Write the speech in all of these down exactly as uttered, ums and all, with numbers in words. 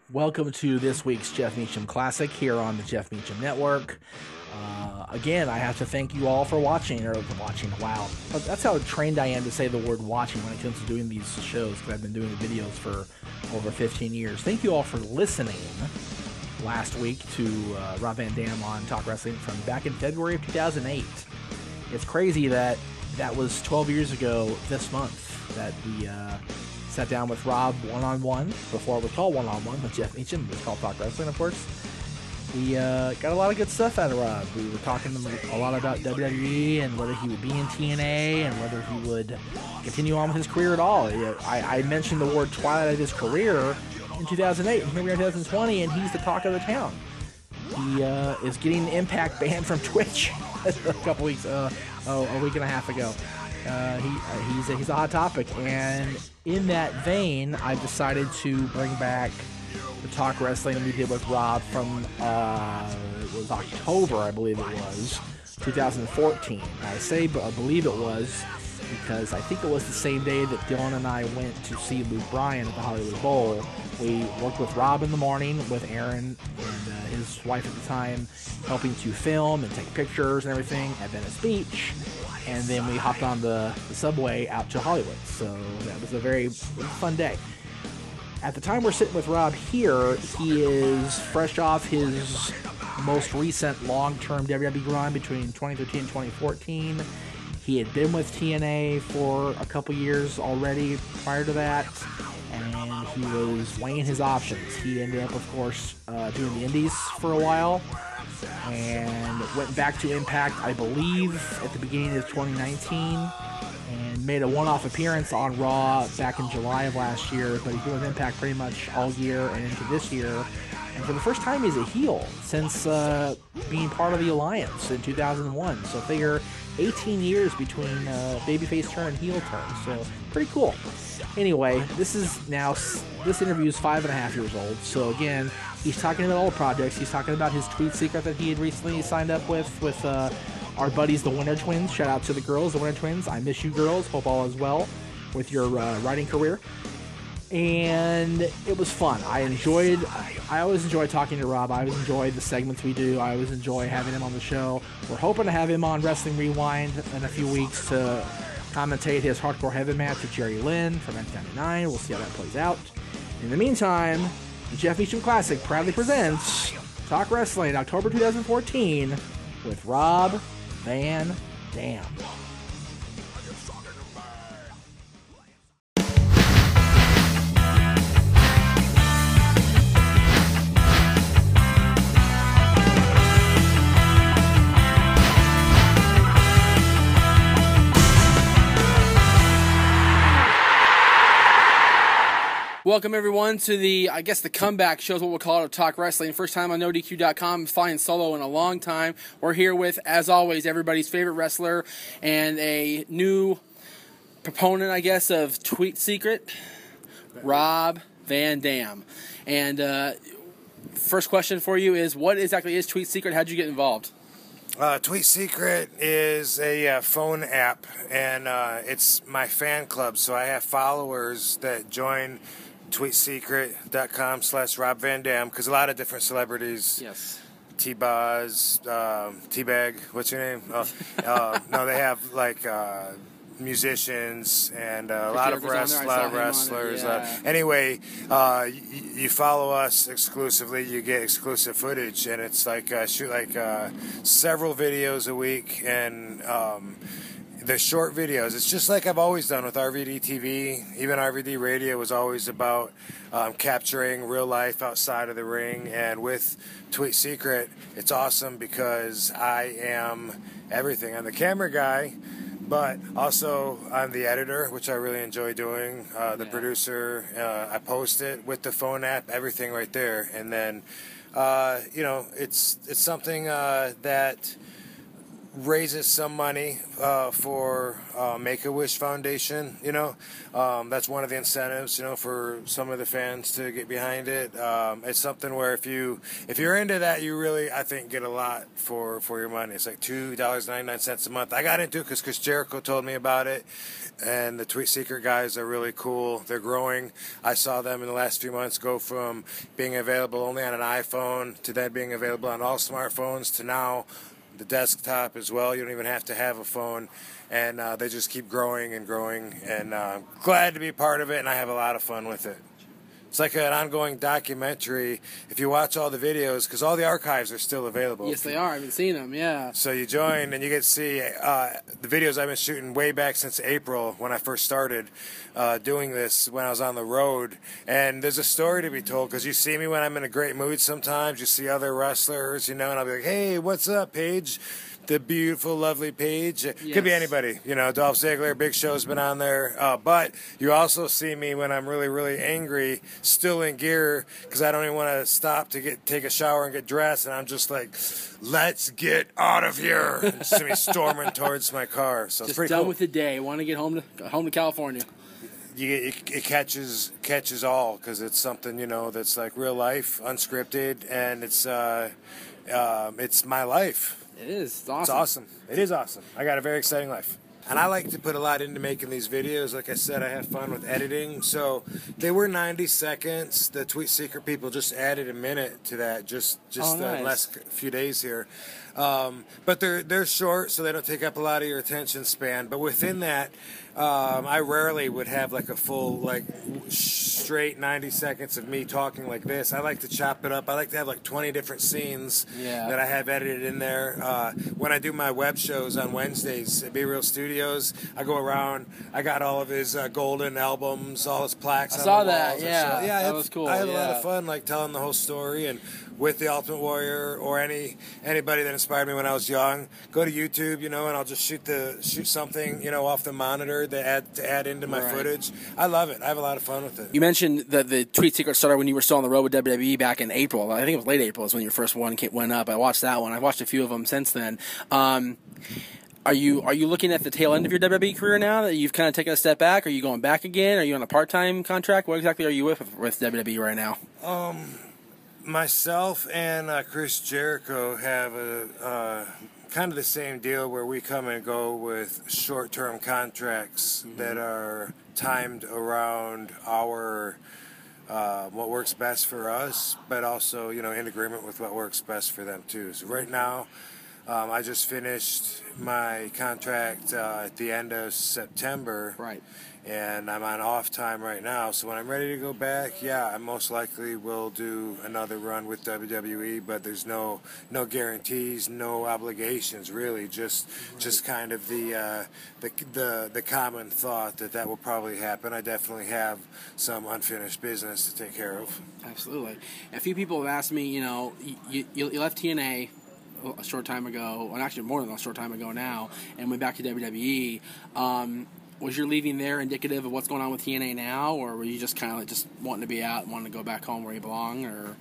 Welcome to this week's Jeff Meacham Classic here on the Jeff Meacham Network. Uh, again, I have to thank you all for watching, or watching, wow. That's how trained I am to say the word watching when it comes to doing these shows, because I've been doing the videos for over fifteen years. Thank you all for listening last week to uh, Rob Van Dam on Talk Wrestling from back in February of two thousand eight. It's crazy that that was twelve years ago this month that we uh, sat down with Rob one-on-one, before it was called one-on-one with Jeff Meacham. It was called Talk Wrestling, of course. We uh, got a lot of good stuff out of Rob. We were talking a lot about W W E and whether he would be in T N A and whether he would continue on with his career at all. I, I mentioned the word twilight of his career in two thousand eight, and here we are in twenty twenty, and he's the talk of the town. He uh, is getting Impact banned from Twitch a couple weeks, uh, oh, a week and a half ago. Uh, he uh, he's a, he's a hot topic, and in that vein, I decided to bring back the Talk Wrestling we did with Rob from uh, it was October, I believe it was, two thousand fourteen. I say I believe it was because I think it was the same day that Dylan and I went to see Luke Bryan at the Hollywood Bowl. We worked with Rob in the morning with Aaron and uh, his wife at the time, helping to film and take pictures and everything at Venice Beach. And then we hopped on the, the subway out to Hollywood. So that was a very fun day. At the time we're sitting with Rob here, he is fresh off his most recent long-term W W E run between twenty thirteen and twenty fourteen. He had been with T N A for a couple years already prior to that, and he was weighing his options. He ended up, of course, uh, doing the Indies for a while, and went back to Impact, I believe, at the beginning of twenty nineteen, and made a one-off appearance on Raw back in July of last year, but he's been with Impact pretty much all year and into this year. And for the first time, he's a heel since uh, being part of the Alliance in two thousand one. So figure eighteen years between uh, babyface turn and heel turn. So pretty cool. Anyway, this is now, this interview is five and a half years old. So again, he's talking about all the projects. He's talking about his tweet secret that he had recently signed up with, with uh, our buddies, the Winter Twins. Shout out to the girls, the Winter Twins. I miss you girls. Hope all is well with your uh, writing career. And it was fun. I enjoyed, I always enjoy talking to Rob. I always enjoy the segments we do. I always enjoy having him on the show. We're hoping to have him on Wrestling Rewind in a few weeks to commentate his Hardcore Heaven match with Jerry Lynn from nineteen ninety-nine. We'll see how that plays out. In the meantime, the Jeff Meacham Classic proudly presents Talk Wrestling October two thousand fourteen with Rob Van Dam. Welcome, everyone, to the, I guess, the comeback show is what we'll call it, of Talk Wrestling. First time on no D Q dot com, flying solo in a long time. We're here with, as always, everybody's favorite wrestler and a new proponent, I guess, of Tweet Secret, Rob Van Dam. And uh, first question for you is, what exactly is Tweet Secret? How'd you get involved? Uh, Tweet Secret is a uh, phone app, and uh, it's my fan club, so I have followers that join tweet secret dot com slash Rob Van Dam, because a lot of different celebrities, Yes. T-Boz, um, T-Bag, what's your name? Uh, uh, no, they have like uh, musicians and uh, a lot of, rest, lot of wrestlers. Yeah. Uh, anyway, uh, y- you follow us exclusively, you get exclusive footage, and it's like uh, shoot like uh, several videos a week, and um, the short videos. It's just like I've always done with R V D T V. Even R V D Radio was always about um, capturing real life outside of the ring. And with Tweet Secret, it's awesome because I am everything. I'm the camera guy, but also I'm the editor, which I really enjoy doing. Uh, the Yeah. producer, uh, I post it with the phone app, everything right there. And then, uh, you know, it's it's something uh, that raises some money uh, for uh, Make-A-Wish Foundation. You know, um, that's one of the incentives. You know, for some of the fans to get behind it. Um, it's something where if you if you're into that, you really I think get a lot for for your money. It's like two dollars ninety nine cents a month. I got into it because Chris Jericho told me about it, and the Tweet Secret guys are really cool. They're growing. I saw them in the last few months go from being available only on an iPhone to then being available on all smartphones to now the desktop as well. You don't even have to have a phone, and uh, they just keep growing and growing, and uh, glad to be part of it, and I have a lot of fun with it. It's like an ongoing documentary if you watch all the videos, because all the archives are still available. Yes, they are. I haven't seen them, yeah. So you join and you get to see uh, the videos I've been shooting way back since April when I first started uh, doing this, when I was on the road. And there's a story to be told, because you see me when I'm in a great mood sometimes. You see other wrestlers, you know, and I'll be like, hey, what's up, Paige? The beautiful, lovely Paige. Yes. Could be anybody. You know, Dolph Ziggler, Big Show's been on there. Uh, but you also see me when I'm really, really angry, still in gear, because I don't even want to stop to get take a shower and get dressed. And I'm just like, let's get out of here. And see me storming towards my car. So just it's pretty done cool. with the day. Want to get home to home to California. You, it, it catches catches all, because it's something, you know, that's like real life, unscripted, and it's uh, uh, it's my life. It is. It's awesome. It's awesome. It is awesome. I got a very exciting life. And I like to put a lot into making these videos. Like I said, I have fun with editing. So they were ninety seconds. The Tweet Secret people just added a minute to that just just oh, the nice. last few days here. Um, but they're they're short, so they don't take up a lot of your attention span. But within that, um, I rarely would have like a full like straight ninety seconds of me talking like this. I like to chop it up. I like to have like twenty different scenes yeah. that I have edited in there. Uh, when I do my web shows on Wednesdays at Be Real Studios, I go around. I got all of his uh, golden albums, all his plaques. I on saw the that. walls. Yeah, so, yeah, that was cool. I had yeah. a lot of fun, like telling the whole story, and with the Ultimate Warrior or any anybody that inspired me when I was young. Go to YouTube, you know, and I'll just shoot the shoot something, you know, off the monitor to add to add into my right. footage. I love it. I have a lot of fun with it. You mentioned that the Tweet Secret started when you were still on the road with W W E back in April. I think it was late April is when your first one came, went up. I watched that one. I've watched a few of them since then. Um, Are you are you looking at the tail end of your W W E career now that you've kind of taken a step back? Are you going back again? Are you on a part-time contract? What exactly are you with with W W E right now? Um, myself and uh, Chris Jericho have a uh, kind of the same deal where we come and go with short-term contracts mm-hmm. that are timed around our uh, what works best for us, but also, you know, in agreement with what works best for them too. So right now, um, I just finished my contract uh, at the end of September. Right. And I'm on off time right now, so when I'm ready to go back, yeah, I most likely will do another run with W W E, but there's no no guarantees, no obligations, really, just right. just kind of the, uh, the the the common thought that that will probably happen. I definitely have some unfinished business to take care of. Absolutely. A few people have asked me, you know, you, you, you left T N A a short time ago, well, actually more than a short time ago now, and went back to W W E. Um, Was your leaving there indicative of what's going on with T N A now, or were you just kind of like just wanting to be out and wanting to go back home where you belong? Or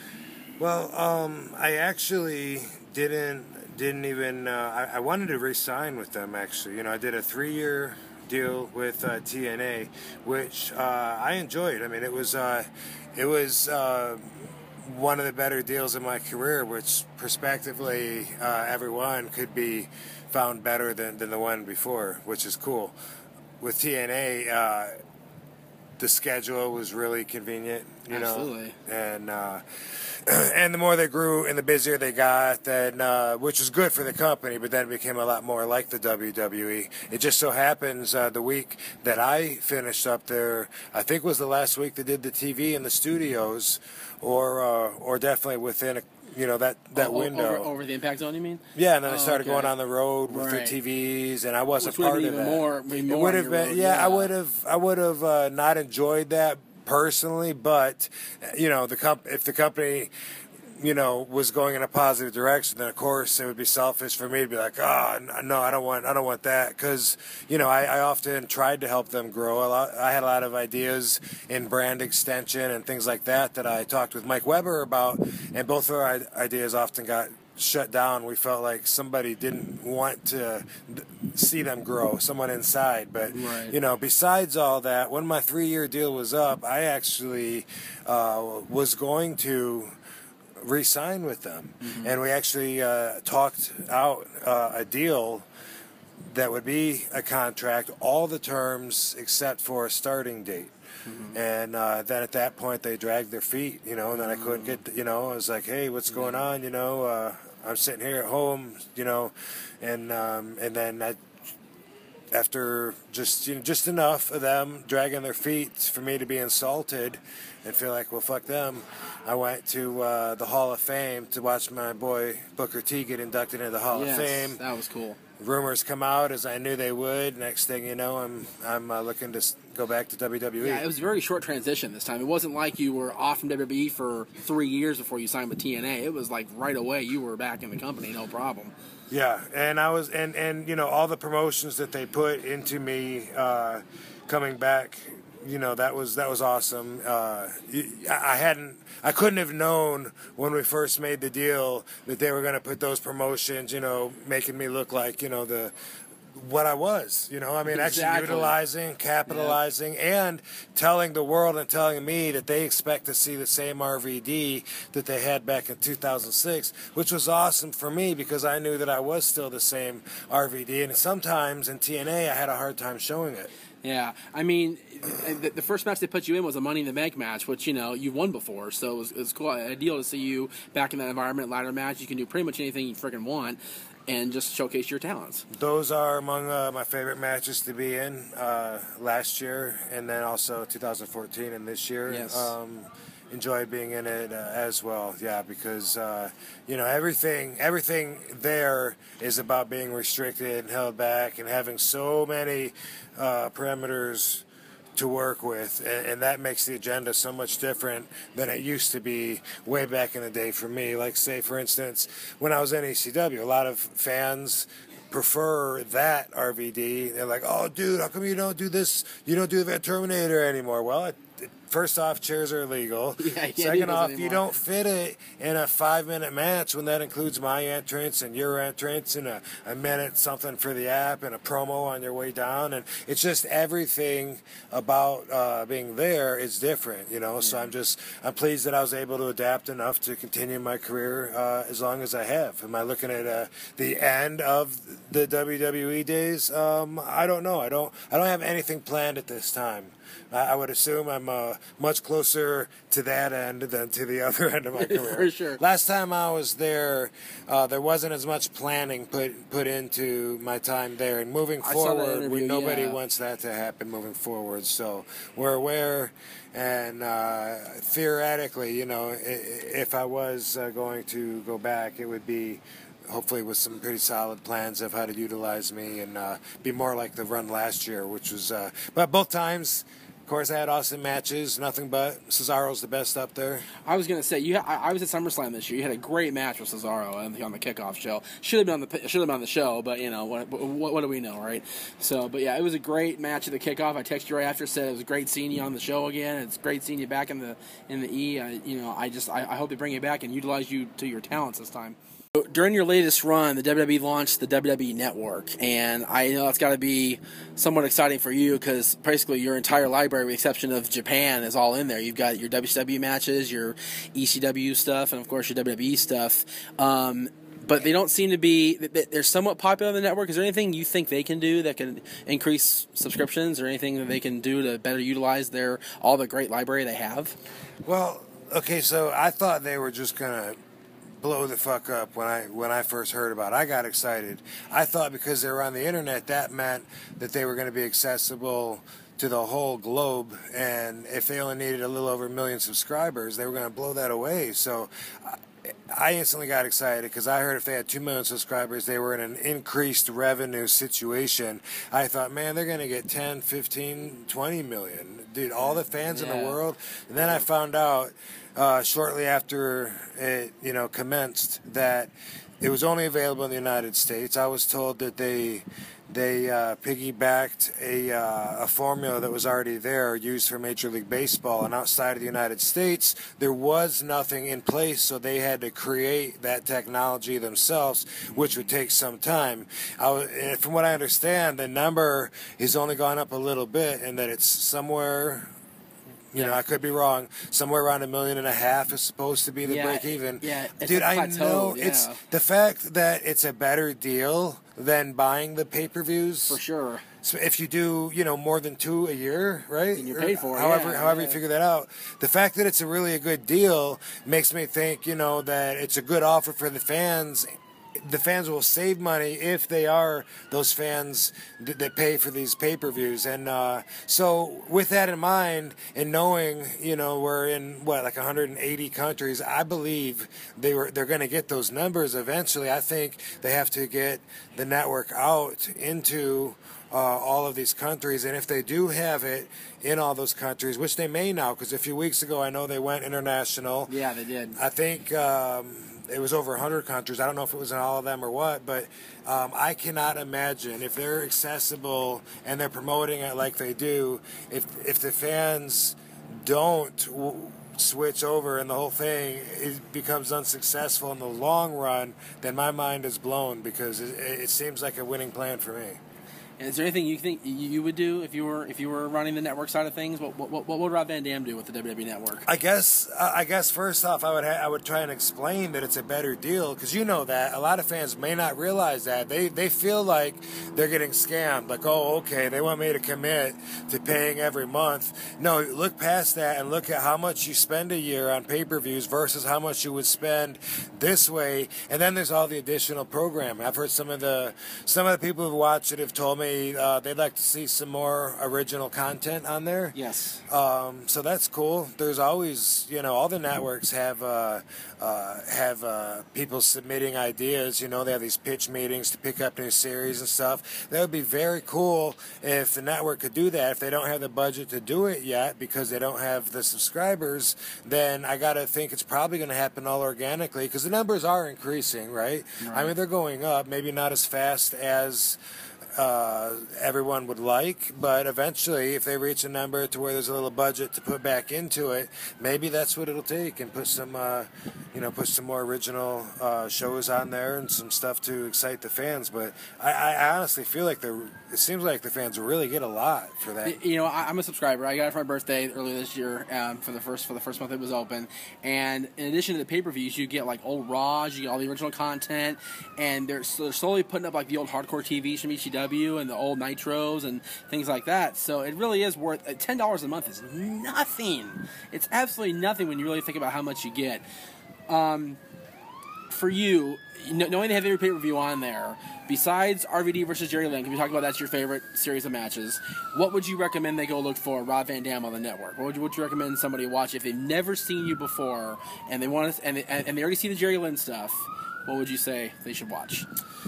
well, um, I actually didn't didn't even. Uh, I, I wanted to re-sign with them. Actually, you know, I did a three-year deal with uh, T N A, which uh, I enjoyed. I mean, it was uh, it was. Uh, one of the better deals in my career, which prospectively uh, everyone could be found better than, than the one before, which is cool. With T N A, uh, the schedule was really convenient, you Absolutely. know, and uh, and the more they grew and the busier they got, then uh, which was good for the company, but then it became a lot more like the W W E. It just so happens uh, the week that I finished up there, I think was the last week they did the T V in the studios, or uh, or definitely within a you know, that, that oh, window. Over, over the Impact Zone, you mean? Yeah, and then oh, I started okay. going on the road with right. the T Vs, and I wasn't Which part of even that. More, more it would have been, road, yeah, yeah, I would have, I would have uh, not enjoyed that personally, but you know, the comp- if the company, you know, was going in a positive direction, then of course it would be selfish for me to be like, oh, no, I don't want, I don't want that, because you know, I, I often tried to help them grow. A lot, I had a lot of ideas in brand extension and things like that that I talked with Mike Weber about, and both of our ideas often got shut down, we felt like somebody didn't want to see them grow, someone inside. But, right. you know, besides all that, when my three-year deal was up, I actually uh, was going to re-sign with them. Mm-hmm. And we actually uh, talked out uh, a deal that would be a contract, all the terms except for a starting date. Mm-hmm. And uh, then at that point, they dragged their feet, you know, and then I couldn't get, the, you know, I was like, hey, what's going on, you know, uh, I'm sitting here at home, you know, and um, and then I, after just, you know, just enough of them dragging their feet for me to be insulted and feel like, well, fuck them, I went to uh, the Hall of Fame to watch my boy Booker T get inducted into the Hall yes, of Fame. That was cool. Rumors come out, as I knew they would. Next thing you know, I'm I'm uh, looking to go back to W W E. Yeah, it was a very short transition this time. It wasn't like you were off from W W E for three years before you signed with T N A. It was like right away you were back in the company, no problem. Yeah, and I was, and, and you know, all the promotions that they put into me uh, coming back, you know, that was that was awesome. Uh, I hadn't, I couldn't have known when we first made the deal that they were going to put those promotions, you know, making me look like, you know, the what I was, you know, I mean, exactly. actually utilizing, capitalizing, yeah. and telling the world and telling me that they expect to see the same R V D that they had back in two thousand six, which was awesome for me because I knew that I was still the same R V D, and sometimes in T N A I had a hard time showing it. Yeah, I mean, the, the first match they put you in was a Money in the Bank match, which, you know, you've won before, so it was, it was cool, ideal to see you back in that environment, ladder match. You can do pretty much anything you freaking want and just showcase your talents. Those are among uh, my favorite matches to be in uh, last year, and then also two thousand fourteen and this year. Yes. Um, enjoyed being in it uh, as well, yeah, because uh, you know, everything everything there is about being restricted and held back and having so many uh, parameters to work with, and, and that makes the agenda so much different than it used to be way back in the day for me. Like, say, for instance, when I was in E C W, a lot of fans prefer that R V D. They're like, oh, dude, how come you don't do this? You don't do the Terminator anymore? Well, it, it, first off, chairs are illegal. Yeah, Second off, anymore. You don't fit it in a five-minute match when that includes my entrance and your entrance and a, a minute something for the app and a promo on your way down. And it's just everything about uh, being there is different, you know. Yeah. So I'm just I'm pleased that I was able to adapt enough to continue my career uh, as long as I have. Am I looking at uh, the end of the W W E days? Um, I don't know. I don't. I don't have anything planned at this time. I would assume I'm uh, much closer to that end than to the other end of my career. For sure. Last time I was there, uh, there wasn't as much planning put put into my time there. And moving I saw that forward, interview, we, nobody yeah. wants that to happen moving forward. So we're aware, and uh, theoretically, you know, if I was uh, going to go back, it would be hopefully with some pretty solid plans of how to utilize me and uh, be more like the run last year, which was, uh, but both times, of course, I had awesome matches, nothing but. Cesaro's the best up there. I was going to say, you. Ha- I, I was at SummerSlam this year. You had a great match with Cesaro on the, on the kickoff show. Should have been on the should have been on the show, but you know what, what? What do we know, right? So, but yeah, it was a great match at the kickoff. I texted you right after, said it was great seeing you on the show again. It's great seeing you back in the in the E. I, you know, I just I, I hope they bring you back and utilize you to your talents this time. During your latest run, the W W E launched the W W E Network, and I know it's got to be somewhat exciting for you because basically your entire library, with the exception of Japan, is all in there. You've got your W C W matches, your E C W stuff, and of course your W W E stuff. Um, but they don't seem to be, they're somewhat popular on the network. Is there anything you think they can do that can increase subscriptions or anything that they can do to better utilize their all the great library they have? Well, okay, so I thought they were just going to blow the fuck up when I when I first heard about it. I got excited. I thought because they were on the internet, that meant that they were going to be accessible to the whole globe, and if they only needed a little over a million subscribers, they were going to blow that away. So I instantly got excited because I heard if they had two million subscribers, they were in an increased revenue situation. I thought, man, they're going to get ten, fifteen, twenty million. Dude, all the fans yeah. in the world. And then I found out uh, shortly after it, you know, commenced that it was only available in the United States. I was told that they they uh, piggybacked a, uh, a formula that was already there used for Major League Baseball, and outside of the United States there was nothing in place, so they had to create that technology themselves, which would take some time. I w- from what I understand, the number has only gone up a little bit, and that it's somewhere, you know, I could be wrong, somewhere around a million and a half is supposed to be the Yeah, break even. yeah, it's Dude, a I plateau, know yeah. it's the fact that it's a better deal than buying the pay-per-views. For sure. So if you do, you know, more than two a year, right? And you're paid for it, However, yeah, however yeah. you figure that out. The fact that it's a really a good deal makes me think, you know, that it's a good offer for the fans. The fans will save money if they are those fans th- that pay for these pay-per-views. And uh, so with that in mind, and knowing, you know, we're in, what, like one hundred eighty countries, I believe they were, they're going to get those numbers eventually. I think they have to get the network out into uh, all of these countries. And if they do have it in all those countries, which they may now, because a few weeks ago I know they went international. Yeah, they did. I think um, it was over one hundred countries. I don't know if it was in all of them or what, but um, I cannot imagine if they're accessible and they're promoting it like they do, if if the fans don't w- switch over and the whole thing it becomes unsuccessful in the long run, then my mind is blown, because it, it seems like a winning plan for me. And is there anything you think you you would do if you were if you were running the network side of things? What what, what would Rob Van Dam do with the W W E Network? I guess uh, I guess first off, I would ha- I would try and explain that it's a better deal, because you know that a lot of fans may not realize that they they feel like they're getting scammed. Like, oh, okay, they want me to commit to paying every month. No, look past that and look at how much you spend a year on pay-per-views versus how much you would spend this way. And then there's all the additional programming. I've heard some of the some of the people who've watched it have told me Uh, they'd like to see some more original content on there. Yes. Um, so that's cool. There's always, you know, all the networks have uh, uh, have uh, people submitting ideas. You know, they have these pitch meetings to pick up new series and stuff. That would be very cool if the network could do that. If they don't have the budget to do it yet because they don't have the subscribers, then I got to think it's probably going to happen all organically, because the numbers are increasing, right? Right. I mean, they're going up, maybe not as fast as Uh, everyone would like, but eventually if they reach a number to where there's a little budget to put back into it, maybe that's what it'll take, and put some uh, you know put some more original uh, shows on there and some stuff to excite the fans. But I, I honestly feel like the it seems like the fans really get a lot for that. You know, I- I'm a subscriber. I got it for my birthday earlier this year, um, for the first for the first month it was open. And in addition to the pay-per-views, you get like old Raws, you get all the original content, and they're, so they're slowly putting up like the old hardcore T Vs from E C W and the old Nitros and things like that. So it really is worth uh, ten dollars a month is nothing. It's absolutely nothing when you really think about how much you get. Um, for you, knowing they have every pay-per-view on there, besides R V D versus Jerry Lynn, can we talk about that's your favorite series of matches, what would you recommend they go look for Rob Van Dam on the network? What would you, would you recommend somebody watch if they've never seen you before and they want to, and they, and they already see the Jerry Lynn stuff? What would you say they should watch?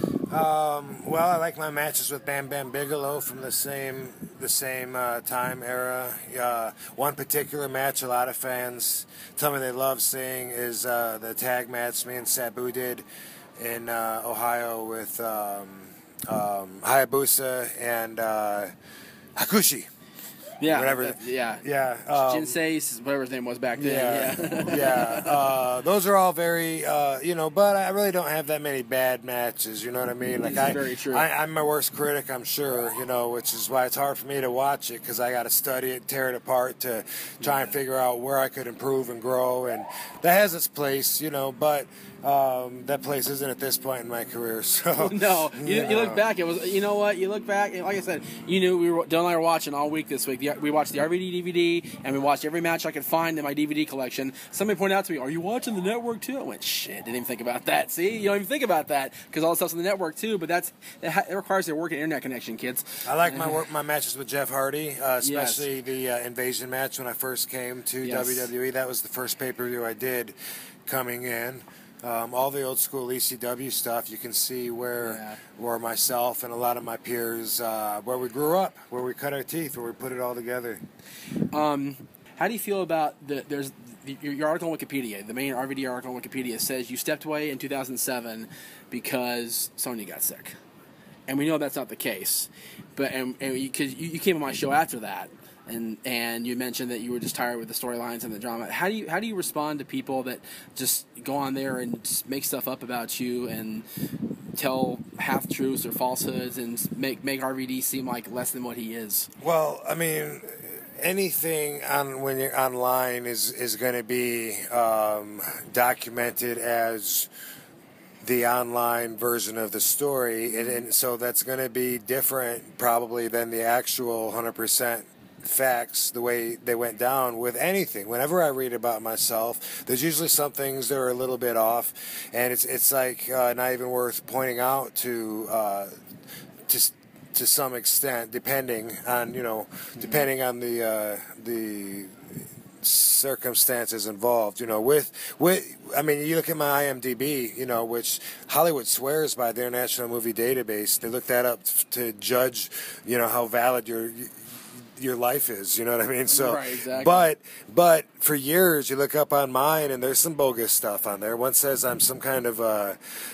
Um, well, I like my matches with Bam Bam Bigelow from the same the same uh, time era. Uh, one particular match a lot of fans tell me they love seeing is uh, the tag match me and Sabu did in uh, Ohio with um, um, Hayabusa and uh, Hakushi. Yeah, Whatever. uh, yeah, Yeah. Um, Jinsei, whatever his name was back then. Yeah, Yeah, yeah. Uh, those are all very, uh, you know. But I really don't have that many bad matches. You know what I mean? Like This is I, very true. I, I'm my worst critic, I'm sure. You know, which is why it's hard for me to watch it, because I got to study it, tear it apart to try and figure out where I could improve and grow. And that has its place, you know. But um, that place isn't at this point in my career. So no, you, you you look know. back. It was, you know what? You look back, and like I said, you knew we were. Dylan and I were watching all week this week. The, we watched the R V D D V D, and we watched every match I could find in my D V D collection. Somebody pointed out to me, "Are you watching the network too?" I went, "Shit, didn't even think about that." See, you don't even think about that because all the stuff's on the network too. But that's it, ha- it requires a working internet connection, kids. I like my work, my matches with Jeff Hardy, uh, especially Yes. the uh, Invasion match when I first came to Yes. W W E. That was the first pay-per-view I did coming in. Um, all the old school E C W stuff, you can see where Yeah. where myself and a lot of my peers, uh, where we grew up, where we cut our teeth, where we put it all together. Um, how do you feel about the there's the, your, your article on Wikipedia? The main R V D article on Wikipedia says you stepped away in two thousand seven because Sonya got sick. and we know that's not the case. But and because you, you came on my show after that, and and you mentioned that you were just tired with the storylines and the drama. How do you how do you respond to people that just go on there and just make stuff up about you and tell half truths or falsehoods and make make R V D seem like less than what he is? Well, I mean, anything on when you're online is is going to be um, documented as the online version of the story, and, and so that's going to be different probably than the actual one hundred percent facts, the way they went down with anything. Whenever I read about myself, there's usually some things that are a little bit off, and it's it's like uh, not even worth pointing out to uh, to to some extent, depending on you know depending on the uh, the circumstances involved. You know, with with I mean, you look at my I M D B, you know, which Hollywood swears by, the International Movie Database. They look that up to judge, you know, how valid your your life is, you know what I mean? So, right, exactly. but but for years, you look up on mine, and there's some bogus stuff on there. One says I'm some kind of uh,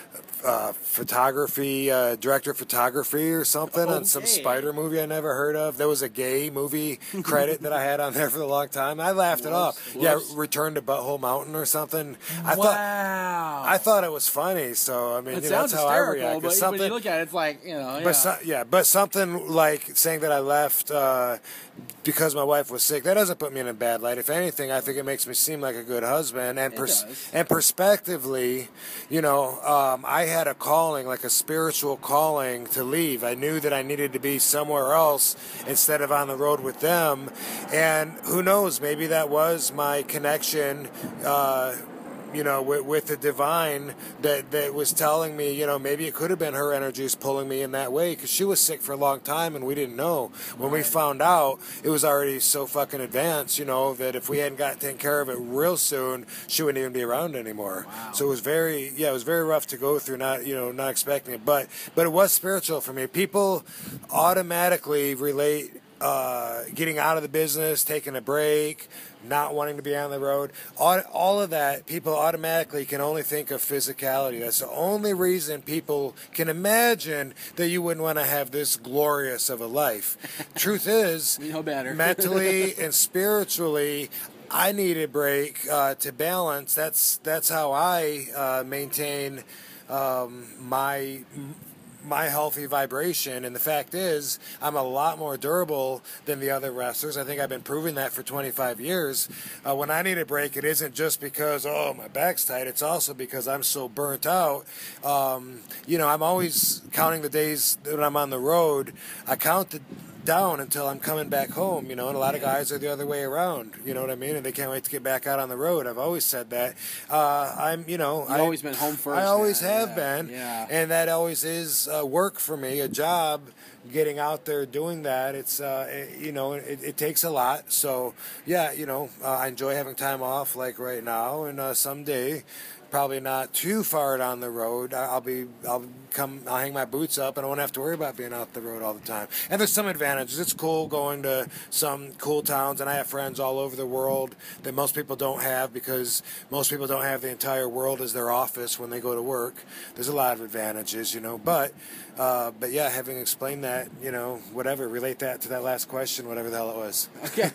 uh, photography uh, director of photography or something Okay. on some spider movie I never heard of. There was a gay movie credit that I had on there for a long time. I laughed it Whoops, off. whoops. Yeah, Return to Butthole Mountain or something. I wow. thought I thought it was funny. So I mean, It you know, sounds that's how I hysterical, react. but It's when something. you look at it, it's like, you know, yeah. But so, yeah, but something like saying that I left uh, because my wife was sick, that doesn't put me in a bad light. If anything, I think it makes me seem like a good husband. And It pers- does. and perspectively, you know, um, I had a calling, like a spiritual calling to leave. I knew that I needed to be somewhere else instead of on the road with them. And who knows, maybe that was my connection uh you know, with, with the divine that, that was telling me, you know, maybe it could have been her energies pulling me in that way, because she was sick for a long time and we didn't know. When we found out, it was already so fucking advanced, you know, that if we hadn't got taken care of it real soon, she wouldn't even be around anymore. Wow. So it was very, yeah, it was very rough to go through, not, you know, not expecting it. But, but it was spiritual for me. People automatically relate uh, getting out of the business, taking a break, not wanting to be on the road, all, all of that, people automatically can only think of physicality. That's the only reason people can imagine that you wouldn't want to have this glorious of a life. Truth is, We know better. mentally and spiritually, I need a break uh, to balance. That's that's how I uh, maintain um, my my healthy vibration. And the fact is, I'm a lot more durable than the other wrestlers. I think I've been proving that for twenty-five years. Uh, when I need a break, it isn't just because, oh, my back's tight. It's also because I'm so burnt out. Um, you know, I'm always counting the days that I'm on the road. I count the down until I'm coming back home, you know, and a lot of guys are the other way around, you know what I mean, and they can't wait to get back out on the road. I've always said that. Uh, I'm, you know, You've I, always been home first. I always man. have Yeah. been, Yeah. and that always is uh, work for me, a job, getting out there doing that. It's, uh, it, you know, it, it takes a lot. So, yeah, you know, uh, I enjoy having time off like right now, and uh, someday, probably not too far down the road, I'll be, I'll come, I'll hang my boots up, and I won't have to worry about being out the road all the time. And there's some advantages. It's cool going to some cool towns, and I have friends all over the world that most people don't have, because most people don't have the entire world as their office when they go to work. There's a lot of advantages, you know, but, uh, but yeah, having explained that, you know, whatever, relate that to that last question, whatever the hell it was.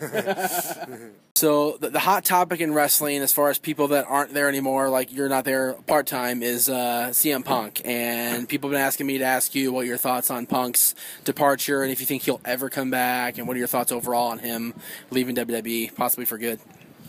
Okay. So the, the hot topic in wrestling, as far as people that aren't there anymore, like you're not there part time, is uh, C M Punk. And people have been asking me to ask you what your thoughts on Punk's departure, and if you think he'll ever come back, and what are your thoughts overall on him leaving W W E, possibly for good.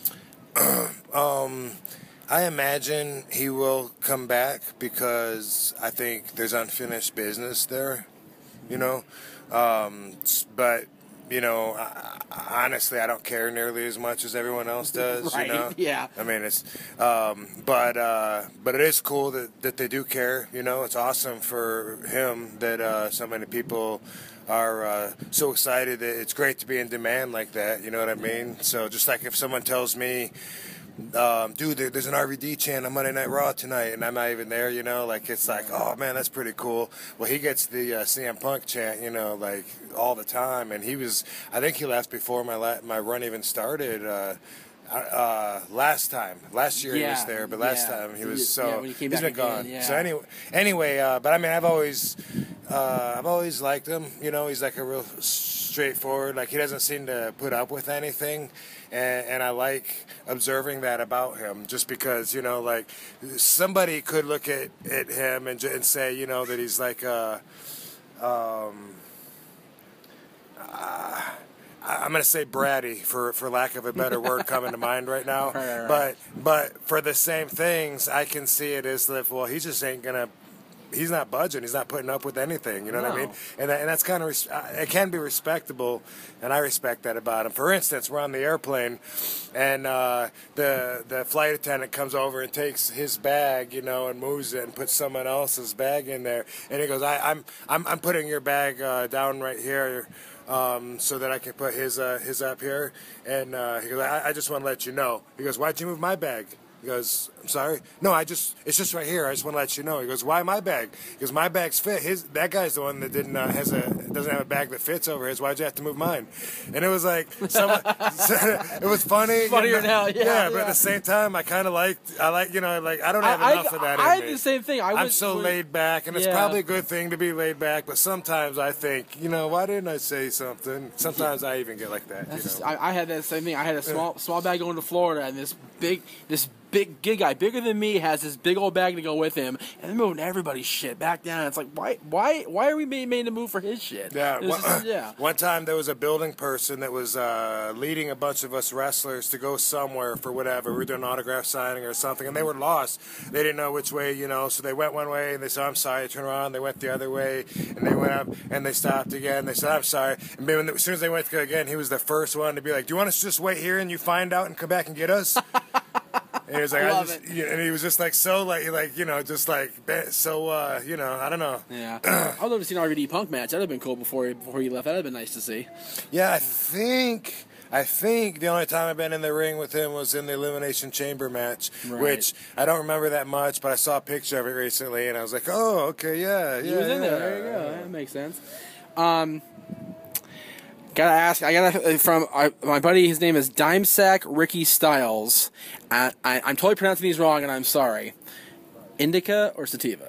um, I imagine he will come back, because I think there's unfinished business there, you know. Um, but. You know, I, I, honestly, I don't care nearly as much as everyone else does. Right, You know, yeah. I mean, it's, um, but uh, but it is cool that, that they do care. You know, it's awesome for him that uh, so many people are uh, so excited. That it's great to be in demand like that. You know what I mean? So just like if someone tells me, Um, dude, there, there's an R V D chant on Monday Night Raw tonight, and I'm not even there, you know, like, it's like, oh, man, that's pretty cool. Well, he gets the uh, C M Punk chant, you know, like, all the time, and he was, I think he left before my la- my run even started, uh, uh, last time. Last year Yeah, he was there, but last yeah. time he was, Yeah, so, when he came he's back been again, gone. yeah. So anyway, anyway uh, but I mean, I've always uh, I've always liked him. You know, he's like a real straightforward. Like he doesn't seem to put up with anything, and, and I like observing that about him. Just because you know, like somebody could look at, at him and and say, you know, that he's like a. Um, uh, I'm going to say bratty for, for lack of a better word coming to mind right now. Right, right, right. But but for the same things, I can see it as if, well, he just ain't going to, he's not budging. He's not putting up with anything. You know No. what I mean? And, that, and that's kind of, res- it can be respectable, and I respect that about him. For instance, we're on the airplane, and uh, the the flight attendant comes over and takes his bag, you know, and moves it and puts someone else's bag in there. And he goes, I, I'm, I'm, I'm putting your bag uh, down right here. Um, so that I can put his uh, his up here, and uh, he goes, I, I just want to let you know. He goes, why'd you move my bag? He goes, I'm sorry. No, I just it's just right here. I just want to let you know. He goes, why my bag? Because my bag's fit. His that guy's the one that didn't uh, has a doesn't have a bag that fits over his. Why'd you have to move mine? And it was like, someone, it was funny. Funnier you know, now, yeah, yeah. But yeah. at the same time, I kind of liked. I like you know like I don't have I, enough I, of that. I in did me. the same thing. I I'm was, so was, laid back, and it's yeah. probably a good thing to be laid back. But sometimes I think, you know, why didn't I say something? Sometimes I even get like that. That's You just, know? I, I had that same thing. I had a small small bag going to Florida, and this big this big gig guy, bigger than me, has this big old bag to go with him, and they're moving everybody's shit back down. It's like, why why why are we being made to move for his shit? Yeah, It was one, just- yeah. one time there was a building person that was uh, leading a bunch of us wrestlers to go somewhere for whatever. We were doing autograph signing or something, and they were lost. They didn't know which way, you know, so they went one way, and they said, I'm sorry, turn around. They went the other way, and they went up, and they stopped again. They said, I'm sorry. And when, as soon as they went to go again, he was the first one to be like, do you want us to just wait here and you find out and come back and get us? And he was like, I I love just, it. yeah, and he was just like so like like you know just like so uh, you know I don't know. Yeah, I'd love to see an R V D Punk match. That'd have been cool before he, before he left. That'd have been nice to see. Yeah, I think I think the only time I've been in the ring with him was in the Elimination Chamber match, Right. which I don't remember that much, but I saw a picture of it recently, and I was like, oh, okay, yeah, yeah, He was in yeah. there. There you go. That makes sense. Um, gotta ask. I gotta from uh, my buddy. His name is Dimesack Ricky Styles. I, I, I'm totally pronouncing these wrong, and I'm sorry. Indica or sativa?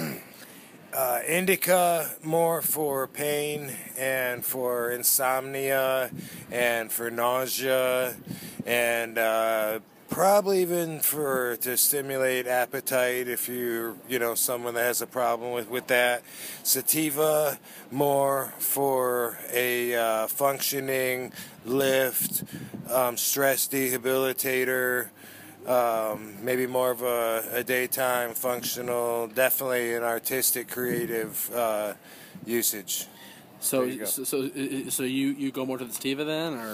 Uh, indica more for pain and for insomnia and for nausea and uh, probably even for to stimulate appetite if you're you know someone that has a problem with, with that. Sativa more for a uh, functioning lift, um, stress debilitator. Um, maybe more of a, a daytime functional, definitely an artistic, creative uh, usage. So, There you go. so, so, uh, so you you go more to the sativa then, or?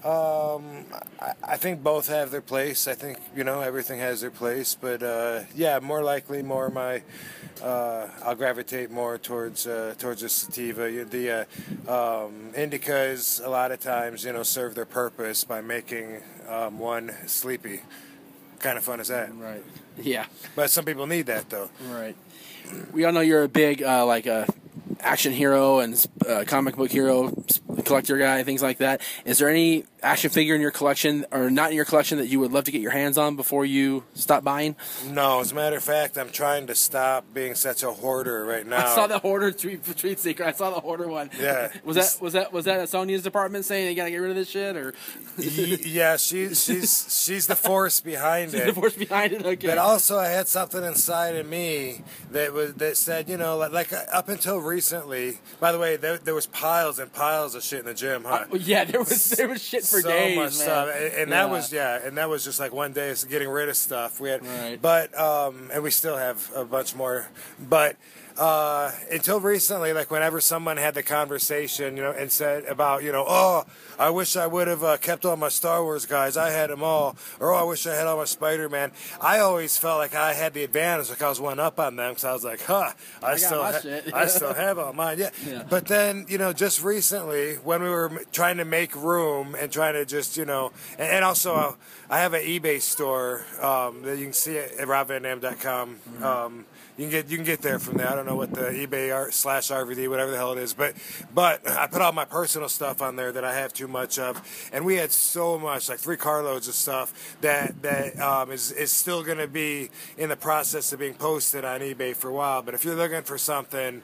Um, I, I think both have their place. I think you know everything has their place, but uh, yeah, more likely, more my. Uh, I'll gravitate more towards uh, towards the sativa. You- The uh, um, indicas a lot of times you know serve their purpose by making um, one sleepy. Kind of fun is that? Right. Yeah. But some people need that though. Right. We all know you're a big uh, like a action hero and uh, comic book hero, collector guy, things like that. Is there any action figure in your collection, or not in your collection, that you would love to get your hands on before you stop buying? No, as a matter of fact, I'm trying to stop being such a hoarder right now. I saw the hoarder tweet tweet secret. I saw the hoarder one. Yeah. Was that was that was that Sonia's department saying they gotta get rid of this shit, or Y- yeah, she's she's she's the force behind the it. force behind it? Okay. But also, I had something inside of me that was that said, you know, like, like uh, up until recently. By the way, there, there was piles and piles of shit in the gym, huh? Oh, yeah, there was there was shit for so days, much man. stuff, and, and Yeah. that was yeah, and that was just like one day, it's getting rid of stuff. We had, Right. but um, and we still have a bunch more, but. Uh, until recently, like whenever someone had the conversation, you know, and said about, you know, oh, I wish I would have uh, kept all my Star Wars guys. I had them all. Or, oh, I wish I had all my Spider-Man. I always felt like I had the advantage, like I was one up on them, because I was like, huh, I, got still, my ha- shit. I still have all mine. Yeah. Yeah. But then, you know, just recently, when we were m- trying to make room and trying to just, you know, and, and also uh, I have an eBay store um, that you can see at rob van dam dot com. Mm-hmm. Um, You can get you can get there from there. I don't know what the eBay art slash R V D, whatever the hell it is, but but I put all my personal stuff on there that I have too much of, and we had so much, like three carloads of stuff that that um, is is still going to be in the process of being posted on eBay for a while. But if you're looking for something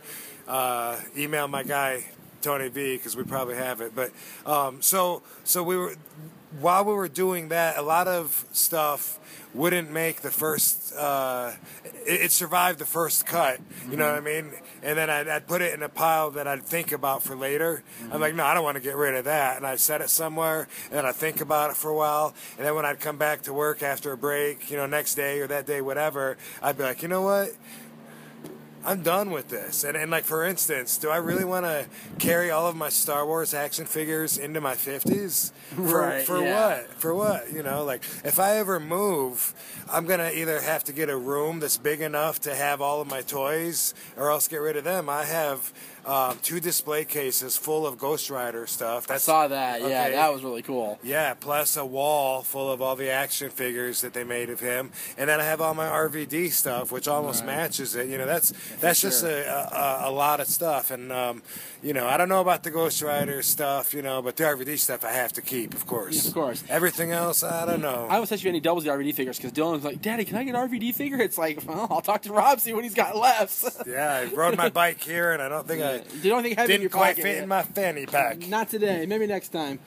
uh, email my guy Tony V, because we probably have it. But um, so so we were while we were doing that, a lot of stuff wouldn't make the first. Uh, it, it survived the first cut. You mm-hmm. know what I mean? And then I'd, I'd put it in a pile that I'd think about for later. Mm-hmm. I'm like, no, I don't want to get rid of that. And I'd set it somewhere, and then I'd think about it for a while. And then when I'd come back to work after a break, you know, next day or that day, whatever, I'd be like, you know what? I'm done with this. And, and like, for instance, do I really want to carry all of my Star Wars action figures into my fifties? For, right, for yeah. what? For what? You know, like, if I ever move, I'm going to either have to get a room that's big enough to have all of my toys, or else get rid of them. I have um, two display cases full of Ghost Rider stuff. That's, I saw that. Okay. Yeah, that was really cool. Yeah, plus a wall full of all the action figures that they made of him. And then I have all my R V D stuff, which almost right. matches it. You know, that's that's sure. just a, a, a lot of stuff. And, um, you know, I don't know about the Ghost Rider stuff, you know, but the R V D stuff I have to keep, of course. Yeah, of course. Everything else, I don't know. I haven't sent you any doubles of the R V D figures because Dylan's like, Daddy, can I get an R V D figure? It's like, well, I'll talk to Rob, see what he's got left. Yeah, I rode my bike here, and I don't think I you don't think I have didn't in your quite pocket fit yet. in my fanny pack. Not today. Maybe next time.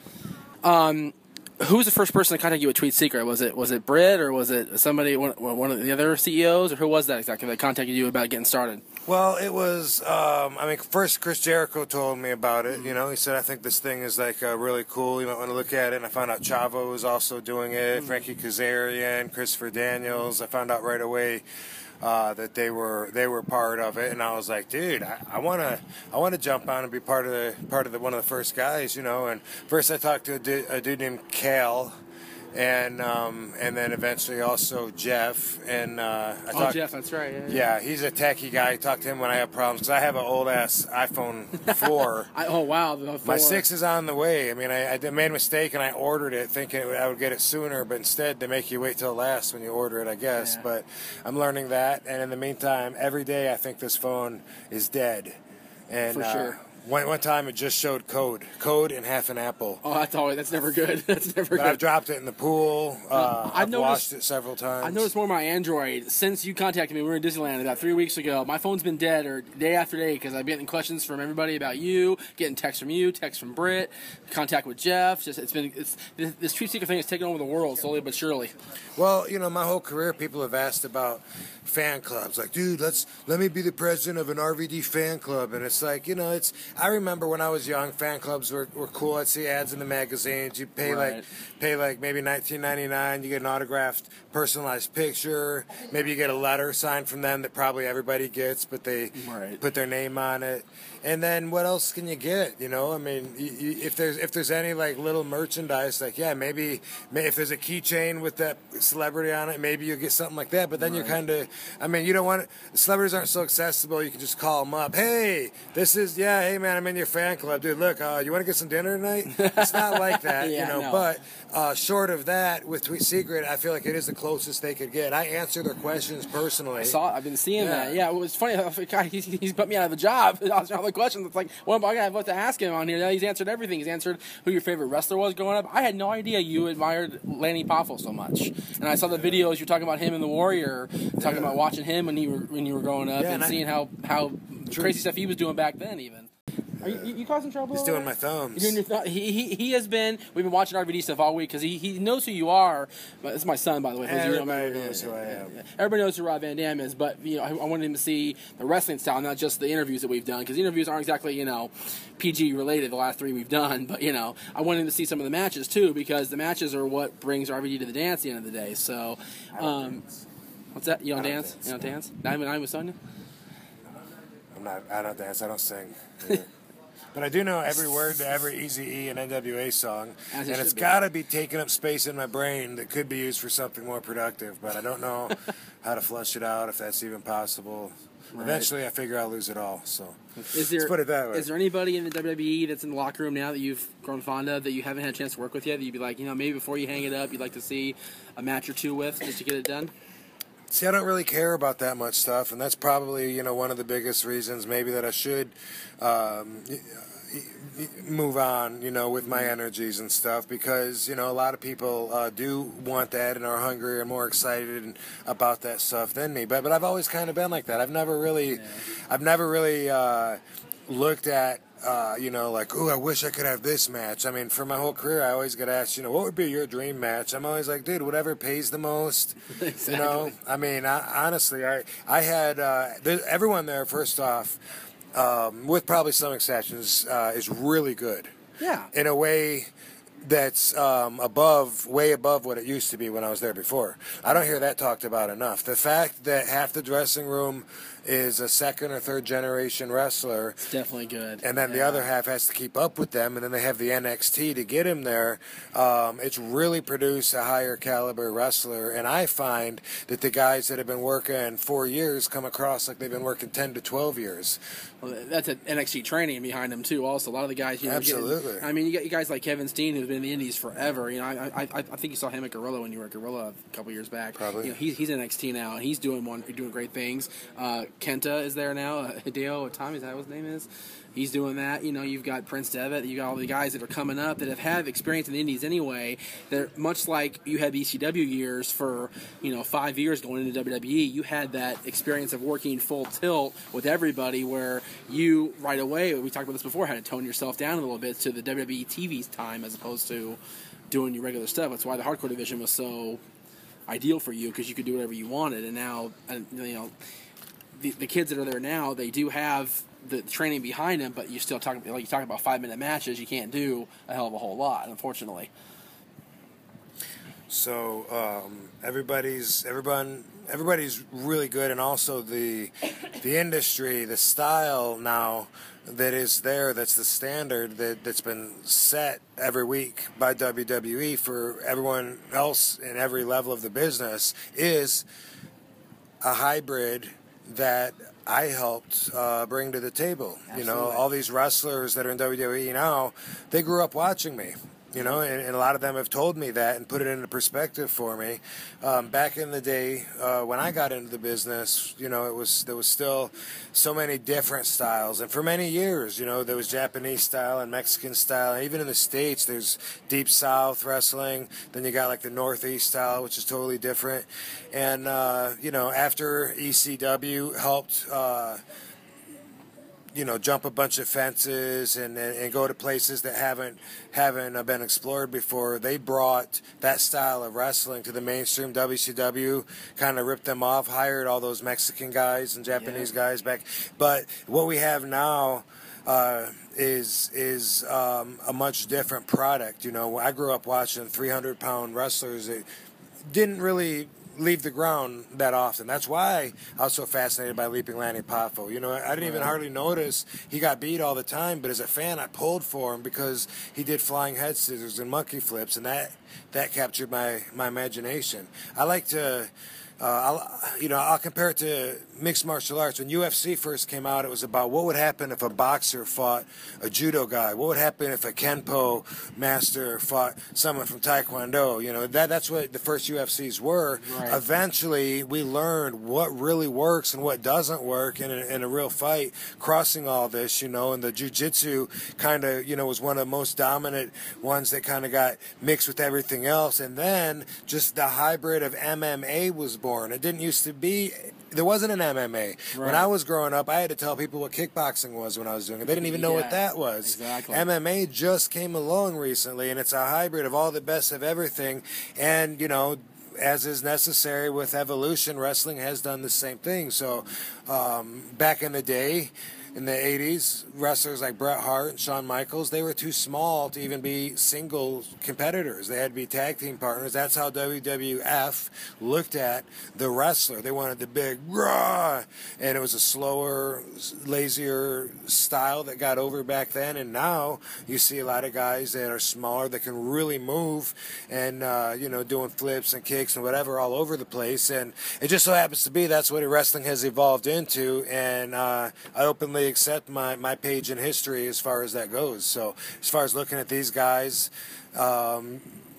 Um, who was the first person to contact you with Tweet Secret? Was it was it Britt, or was it somebody, one, one of the other C E Os, or who was that exactly that contacted you about getting started? Well, it was, um, I mean, first Chris Jericho told me about it, you know, he said, I think this thing is, like, uh, really cool, you might want to look at it, and I found out Chavo was also doing it, Frankie Kazarian, Christopher Daniels, I found out right away uh, that they were they were part of it, and I was like, dude, I want to I want to jump on and be part of the, part of the, one of the first guys, you know, and first I talked to a dude, a dude named Cal, and um, and then eventually also Jeff, and uh, I oh talked, Jeff, that's right. Yeah, yeah. yeah, he's a techie guy. I talk to him when I have problems because I have an old ass iPhone four. I, oh wow, the four. My six is on the way. I mean, I, I made a mistake and I ordered it thinking I would get it sooner, but instead they make you wait till last when you order it, I guess. Yeah. But I'm learning that, and in the meantime, every day I think this phone is dead. And for uh, sure. One, one time it just showed code, code and half an apple. Oh, that's always that's never good. That's never but good. I've dropped it in the pool. Uh, I've I've noticed, washed it several times. I noticed more of my Android since you contacted me. We were in Disneyland about three weeks ago. My phone's been dead or day after day because I've been getting questions from everybody about you, getting texts from you, texts from Britt, contact with Jeff. Just it's been it's this, this Tweet Secret thing has taken over the world slowly but surely. Well, you know, my whole career, people have asked about fan clubs. Like, dude, let's let me be the president of an R V D fan club. And it's like, you know, it's. I remember when I was young, fan clubs were, were cool. I'd see ads in the magazines. You pay right. like pay like maybe nineteen ninety-nine. You get an autographed, personalized picture. Maybe you get a letter signed from them that probably everybody gets, but they right. put their name on it. And then what else can you get? You know, I mean, you, you, if there's if there's any like little merchandise, like yeah, maybe, maybe if there's a keychain with that celebrity on it, maybe you get something like that. But then right. you're kind of, I mean, you don't want it, celebrities aren't so accessible. You can just call them up. Hey, this is yeah. Hey man, I'm in your fan club, dude. Look, uh, you want to get some dinner tonight? It's not like that, yeah, you know. No. But uh, short of that, with Tweet Secret, I feel like it is the closest they could get. I answer their questions personally. I saw. I've been seeing yeah. that. Yeah, it was funny. God, he's, he's put me out of a job. I was all the questions. It's like, well, I got to ask him on here. Now he's answered everything. He's answered who your favorite wrestler was growing up. I had no idea you admired Lanny Poffo so much. And I saw the videos you were talking about him in The Warrior, talking about watching him when you were when you were growing up, yeah, and, and seeing I, how how true. crazy stuff he was doing back then, even. Are you, you, you causing trouble? He's doing my thumbs. You're doing your th- he, he he has been. We've been watching R V D stuff all week because he, he knows who you are. But it's my son, by the way. Everybody you know, knows who I am. Everybody knows who Rob Van Dam is. But you know, I, I wanted him to see the wrestling style, not just the interviews that we've done. Because the interviews aren't exactly you know P G related. The last three we've done, but you know, I wanted him to see some of the matches too because the matches are what brings R V D to the dance at the end of the day. So, um, what's that? You don't dance? dance? You don't dance? Not even I with Sonya. I'm not. I don't dance. I don't sing. But I do know every word to every Eazy-E and N W A song, As and it it's should be. got to be taking up space in my brain that could be used for something more productive. But I don't know how to flush it out, if that's even possible. Right. Eventually, I figure I'll lose it all. So is there, let's put it that way. Is there anybody in the W W E that's in the locker room now that you've grown fond of that you haven't had a chance to work with yet? That you'd be like, you know, maybe before you hang it up, you'd like to see a match or two with just to get it done. See, I don't really care about that much stuff, and that's probably, you know, one of the biggest reasons maybe that I should um, move on, you know, with my energies and stuff, because, you know, a lot of people uh, do want that and are hungry and more excited about that stuff than me. But but I've always kind of been like that. I've never really, yeah. I've never really uh, looked at. Uh, you know, like, ooh, I wish I could have this match. I mean, for my whole career, I always get asked, you know, what would be your dream match? I'm always like, dude, whatever pays the most. Exactly. You know, I mean, I, honestly, I I had uh, there, everyone there. First off, um, with probably some exceptions, uh, is really good. Yeah. In a way that's um, above, way above what it used to be when I was there before. I don't hear that talked about enough. The fact that half the dressing room is a second or third generation wrestler. It's definitely good. And then yeah. the other half has to keep up with them, and then they have the N X T to get him there. Um, it's really produced a higher caliber wrestler, and I find that the guys that have been working four years come across like they've been working ten to twelve years. Well, that's an N X T training behind them too. Also, a lot of the guys, you know, absolutely. Getting, I mean, you got you guys like Kevin Steen, who's been in the Indies forever. You know, I I, I think you saw him at Gorilla when you were at Gorilla a couple years back. Probably. You know, he's he's in N X T now, and he's doing one doing great things. Uh, Kenta is there now. Uh, Hideo Itami, is that what his name is? He's doing that. You know, you've got Prince Devitt. You got all the guys that are coming up that have had experience in the Indies anyway. They're much like you had the E C W years for, you know, five years going into W W E. You had that experience of working full tilt with everybody where you, right away, we talked about this before, had to tone yourself down a little bit to the W W E T V's time as opposed to doing your regular stuff. That's why the hardcore division was so ideal for you, because you could do whatever you wanted. And now, you know, the, the kids that are there now, they do have the training behind them, but you still talk like you talk about five minute matches. You can't do a hell of a whole lot, unfortunately. So um, everybody's everyone everybody's really good, and also the the industry, the style now that is there, that's the standard that that's been set every week by W W E for everyone else in every level of the business, is a hybrid that I helped uh, bring to the table. Absolutely. You know, all these wrestlers that are in W W E now, they grew up watching me. You know, and, and a lot of them have told me that and put it into perspective for me. Um, back in the day uh, when I got into the business, you know, it was there was still so many different styles, and for many years, you know, there was Japanese style and Mexican style, and even in the States, there's Deep South wrestling. Then you got like the Northeast style, which is totally different. And uh, you know, after E C W helped. Uh, you know, jump a bunch of fences and, and, and go to places that haven't haven't been explored before. They brought that style of wrestling to the mainstream. W C W kind of ripped them off, hired all those Mexican guys and Japanese yeah. guys back. But what we have now uh, is is um, a much different product. You know, I grew up watching three hundred pound wrestlers that didn't really leave the ground that often. That's why I was so fascinated by Leaping Lanny Poffo. You know, I didn't even hardly notice he got beat all the time, but as a fan, I pulled for him because he did flying head scissors and monkey flips, and that that captured my my imagination. I like to. Uh, I'll, you know, I'll compare it to mixed martial arts. When U F C first came out, it was about what would happen if a boxer fought a judo guy. What would happen if a Kenpo master fought someone from Taekwondo? You know, that that's what the first U F Cs were. Right. Eventually, we learned what really works and what doesn't work in a, in a real fight, crossing all this, you know, and the jiu-jitsu kind of, you know, was one of the most dominant ones that kind of got mixed with everything else. And then just the hybrid of M M A was born. It didn't used to be, there wasn't an M M A. Right. When I was growing up, I had to tell people what kickboxing was when I was doing it. They didn't even know yeah, what that was. Exactly. M M A just came along recently, and it's a hybrid of all the best of everything. And, you know, as is necessary with evolution, wrestling has done the same thing. So um, back in the day, in the eighties, wrestlers like Bret Hart and Shawn Michaels, they were too small to even be single competitors. They had to be tag team partners. That's how W W F looked at the wrestler. They wanted the big raw, and it was a slower, lazier style that got over back then. And now you see a lot of guys that are smaller that can really move and, uh, you know, doing flips and kicks and whatever all over the place. And it just so happens to be that's what wrestling has evolved into. And uh, I openly accept my, my page in history as far as that goes. So as far as looking at these guys, um,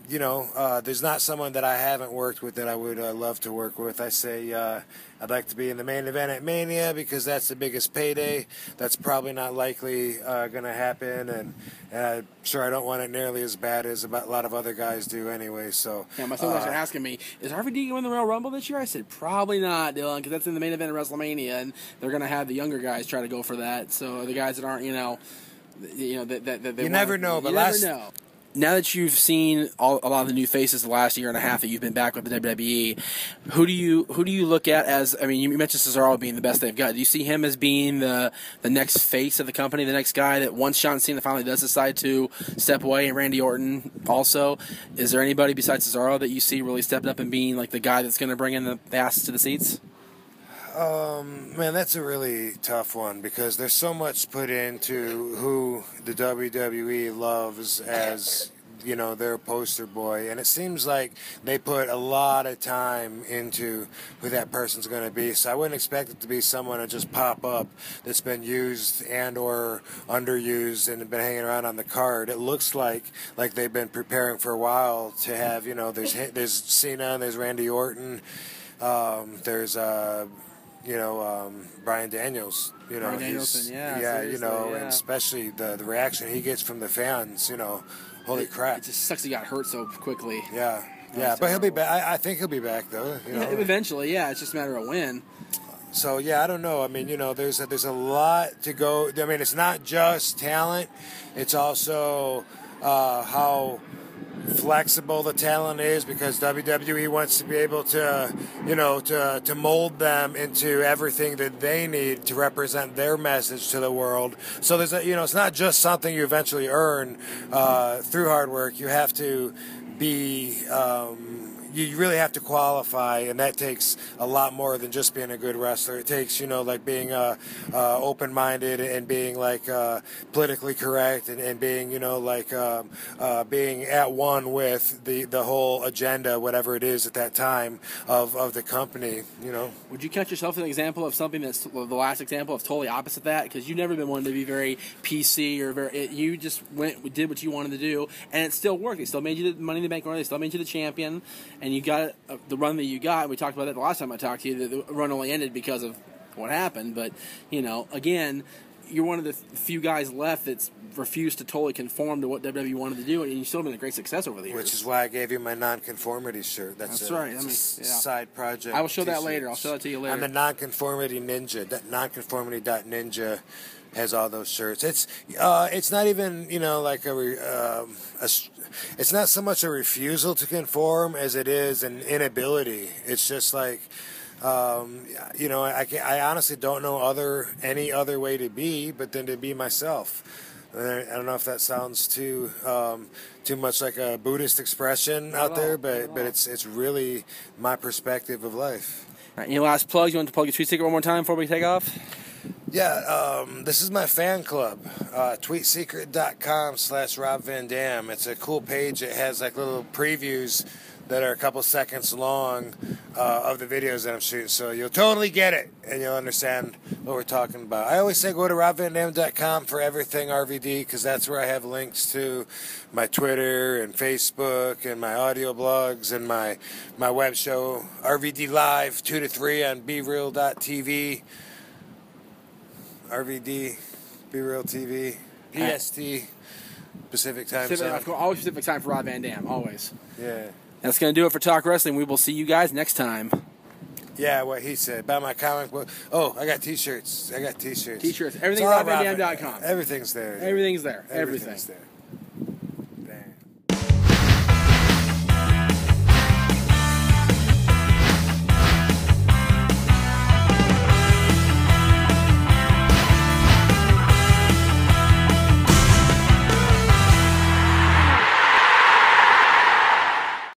you know, uh, there's not someone that I haven't worked with that I would uh, love to work with. I say uh, I'd like to be in the main event at Mania because that's the biggest payday. That's probably not likely uh, going to happen, and, and I'm sure I don't want it nearly as bad as a lot of other guys do anyway. So yeah, my son was uh, asking me, is R V D going to the Royal Rumble this year? I said probably not, Dylan, because that's in the main event of WrestleMania, and they're going to have the younger guys try to go for that. So the guys that aren't, you know, you know that that, that they you want, never know. But you last. Never know. Now that you've seen all, a lot of the new faces the last year and a half that you've been back with the W W E, who do you who do you look at as? I mean, you mentioned Cesaro being the best they've got. Do you see him as being the the next face of the company, the next guy that once John Cena finally does decide to step away, and Randy Orton also? Is there anybody besides Cesaro that you see really stepping up and being like the guy that's going to bring in the asses to the seats? Um, man, that's a really tough one because there's so much put into who the W W E loves as, you know, their poster boy, and it seems like they put a lot of time into who that person's going to be. So I wouldn't expect it to be someone to just pop up that's been used and or underused and been hanging around on the card. It looks like like they've been preparing for a while to have, you know, there's there's Cena, and there's Randy Orton, um, there's uh. You know, um, Bryan Daniels. You know, Bryan Danielson, yeah, yeah. You know, yeah. and especially the the reaction he gets from the fans. You know, holy it, crap! It just sucks he got hurt so quickly. Yeah, yeah, but he'll be back. I, I think he'll be back though. You know? Yeah, eventually, yeah. It's just a matter of when. So yeah, I don't know. I mean, you know, there's a, there's a lot to go. I mean, it's not just talent; it's also uh, how flexible the talent is, because W W E wants to be able to, you know, to to mold them into everything that they need to represent their message to the world. So there's a, you know, it's not just something you eventually earn uh, through hard work. You have to be um, you really have to qualify, and that takes a lot more than just being a good wrestler. It takes, you know, like being uh, uh, open-minded and being like uh, politically correct, and, and being, you know, like um, uh, being at one with the, the whole agenda, whatever it is at that time of, of the company, you know. Would you count yourself as an example of something that's the last example of totally opposite that? Because you've never been one to be very P C or very, it, you just went, did what you wanted to do, and it still worked. They still made you the Money in the Bank winner. They still made you the champion. And you got uh, the run that you got. We talked about that the last time I talked to you. The, the run only ended because of what happened. But, you know, again, you're one of the few guys left that's refused to totally conform to what W W E wanted to do, and you've still been a great success over the years. Which is why I gave you my non-conformity shirt. That's, that's a, right. That's I mean, a yeah. side project. I will show t-shirts. that later. I'll show that to you later. I'm the non-conformity ninja. That nonconformity dot ninja has all those shirts. It's uh, it's not even, you know, like a, um, a it's not so much a refusal to conform as it is an inability. It's just like, um, you know, I, I honestly don't know other any other way to be but than to be myself. I don't know if that sounds too um, too much like a Buddhist expression Not out all, there, but but it's it's really my perspective of life. All right, any last plugs? You want to plug your tweet secret one more time before we take off? Yeah, um, this is my fan club, uh, tweet secret dot com slash Rob Van Dam. It's a cool page. It has like little previews that are a couple seconds long uh, of the videos that I'm shooting. So you'll totally get it, and you'll understand what we're talking about. I always say go to rob van dam dot com for everything R V D, because that's where I have links to my Twitter and Facebook and my audio blogs and my, my web show, R V D Live, two to three on be real dot t v. R V D, Be Real T V, P S T, Pacific Time Pacific, Zone. always Pacific Time for Rob Van Dam, always. Yeah. That's going to do it for Talk Wrestling. We will see you guys next time. Yeah, what he said. Buy my comic book. Oh, I got T-shirts. I got T-shirts. T-shirts. Everything It's all rob van dam dot com. Everything's there. Everything's there. Everything. Everything's there.